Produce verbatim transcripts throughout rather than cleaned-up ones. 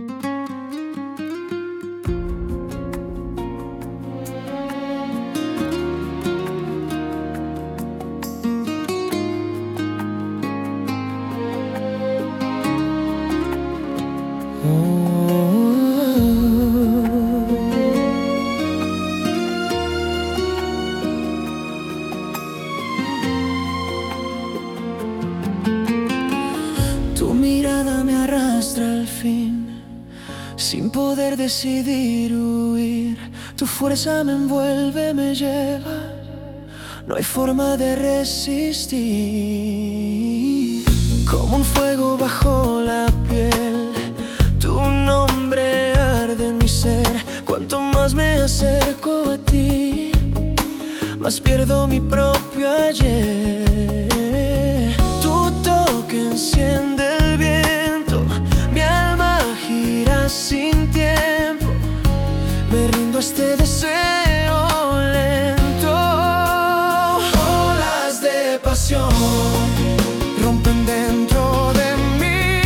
Tu mirada me arrastra al fin, sin poder decidir huir. Tu fuerza me envuelve, me lleva, no hay forma de resistir. Como un fuego bajo la piel, tu nombre arde en mi ser. Cuanto más me acerco a ti, más pierdo mi propio ayer. Tu toque enciende el viento, mi alma gira sin tiempo. Me rindo a este deseo lento. Olas de pasión rompen dentro de mí.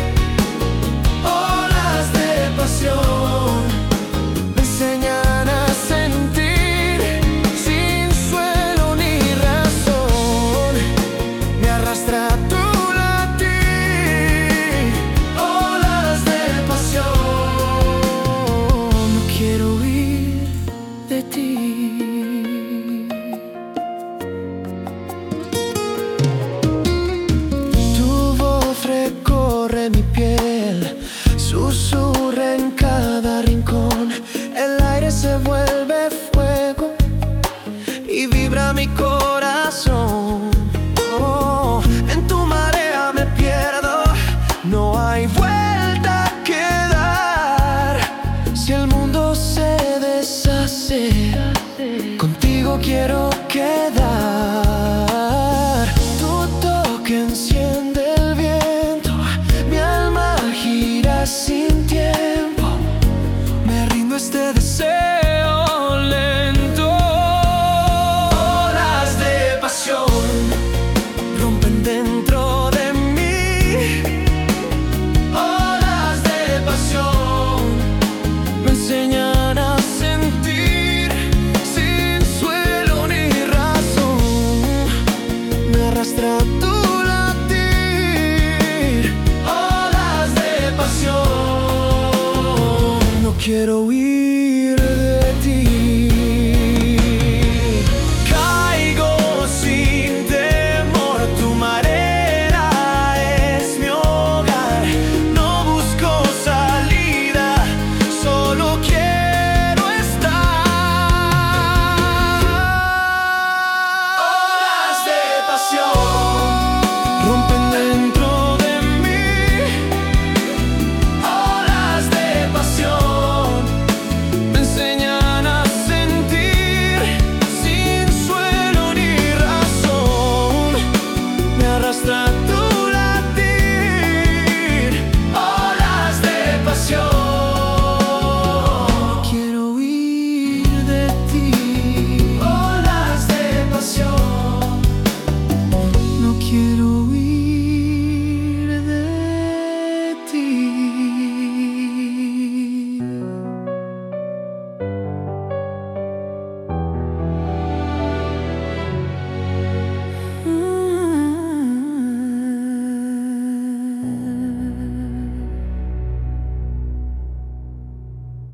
Olas de pasión me enseñan a sentir sin suelo ni razón. Me arrastra tu latir. Olas de pasión, no quiero huir de ti. Recorre mi piel, susurra en cada rincón. El aire se vuelve fuego y vibra mi corazón. Oh, en tu marea me pierdo, no hay vuelta que dar. Si el mundo se deshace, contigo quiero